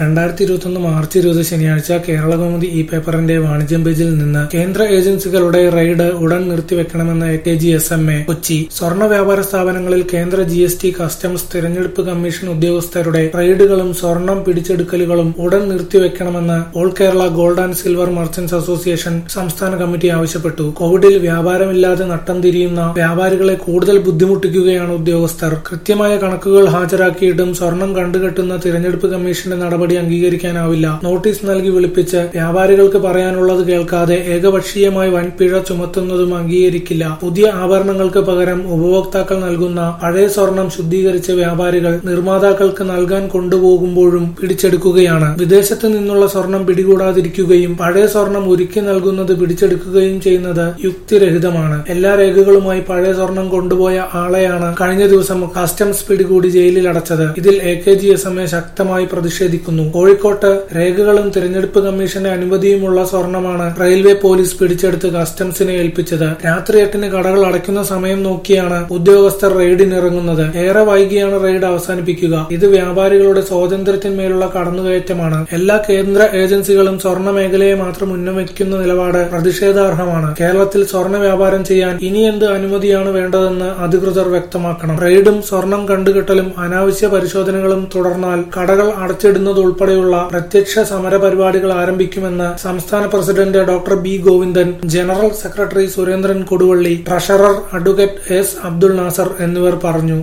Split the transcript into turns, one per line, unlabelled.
2021 March 20 ശനിയാഴ്ച കേരളകൗമുദി ഇ-പേപ്പറിന്റെ വാണിജ്യം പേജിൽ നിന്ന് കേന്ദ്ര ഏജൻസികളുടെ റെയ്ഡ് ഉടൻ നിർത്തിവെക്കണമെന്ന് AKGSMA കൊച്ചി. സ്വർണ്ണ വ്യാപാര സ്ഥാപനങ്ങളിൽ കേന്ദ്ര GST, കസ്റ്റംസ്, തിരഞ്ഞെടുപ്പ് കമ്മീഷൻ ഉദ്യോഗസ്ഥരുടെ റെയ്ഡുകളും സ്വർണം പിടിച്ചെടുക്കലുകളും ഉടൻ നിർത്തിവെക്കണമെന്ന് all Kerala gold and silver merchants association സംസ്ഥാന കമ്മിറ്റി ആവശ്യപ്പെട്ടു. കോവിഡിൽ വ്യാപാരമില്ലാതെ നട്ടം തിരിയുന്ന വ്യാപാരികളെ കൂടുതൽ ബുദ്ധിമുട്ടിക്കുകയാണ് ഉദ്യോഗസ്ഥർ. കൃത്യമായ കണക്കുകൾ ഹാജരാക്കിയിട്ടും സ്വർണം കണ്ടുകെട്ടുന്ന തിരഞ്ഞെടുപ്പ് കമ്മീഷന്റെ നടപടി അംഗീകരിക്കാനാവില്ല. നോട്ടീസ് നൽകി വിളിപ്പിച്ച് വ്യാപാരികൾക്ക് പറയാനുള്ളത് കേൾക്കാതെ ഏകപക്ഷീയമായി വൻപിഴ ചുമത്തുന്നതും അംഗീകരിക്കില്ല. പുതിയ ആഭരണങ്ങൾക്ക് പകരം ഉപഭോക്താക്കൾ നൽകുന്ന പഴയ സ്വർണം ശുദ്ധീകരിച്ച വ്യാപാരികൾ നിർമ്മാതാക്കൾക്ക് നൽകാൻ കൊണ്ടുപോകുമ്പോഴും പിടിച്ചെടുക്കുകയാണ്. വിദേശത്ത് നിന്നുള്ള സ്വർണം പിടികൂടാതിരിക്കുകയും പഴയ സ്വർണം ഉരുക്കി നൽകുന്നത് പിടിച്ചെടുക്കുകയും ചെയ്യുന്നത് യുക്തിരഹിതമാണ്. എല്ലാ രേഖകളുമായി പഴയ സ്വർണം കൊണ്ടുപോയ ആളെയാണ് കഴിഞ്ഞ ദിവസം കസ്റ്റംസ് പിടികൂടി ജയിലിൽ അടച്ചത്. ഇതിൽ AKGSMA ശക്തമായി പ്രതിഷേധിക്കുന്നു. കോഴിക്കോട്ട് രേഖകളും തിരഞ്ഞെടുപ്പ് കമ്മീഷന്റെ അനുമതിയുമുള്ള സ്വർണമാണ് റെയിൽവേ പോലീസ് പിടിച്ചെടുത്ത് കസ്റ്റംസിനെ ഏൽപ്പിച്ചത്. രാത്രി 8-ന് കടകൾ അടയ്ക്കുന്ന സമയം നോക്കിയാണ് ഉദ്യോഗസ്ഥർ റെയ്ഡിനിറങ്ങുന്നത്. ഏറെ വൈകിയാണ് റെയ്ഡ് അവസാനിപ്പിക്കുക. ഇത് വ്യാപാരികളുടെ സ്വാതന്ത്ര്യത്തിന്മേലുള്ള കടന്നുകയറ്റമാണ്. എല്ലാ കേന്ദ്ര ഏജൻസികളും സ്വർണ്ണ മേഖലയെ മാത്രം ഉന്നമിക്കുന്ന നിലപാട് പ്രതിഷേധാർഹമാണ്. കേരളത്തിൽ സ്വർണ്ണ വ്യാപാരം ചെയ്യാൻ ഇനി എന്ത് അനുമതിയാണ് വേണ്ടതെന്ന് അധികൃതർ വ്യക്തമാക്കണം. റെയ്ഡും സ്വർണം കണ്ടുകെട്ടലും അനാവശ്യ പരിശോധനകളും തുടർന്നാൽ കടകൾ അടച്ചിടുന്നതുൾപ്പെടെയുള്ള പ്രത്യക്ഷ സമര പരിപാടികൾ ആരംഭിക്കുമെന്ന് സംസ്ഥാന president doctor B. Govindan, general secretary Surendran Koduvally, treasurer advocate S. Abdul Nasar എന്നിവർ പറഞ്ഞു.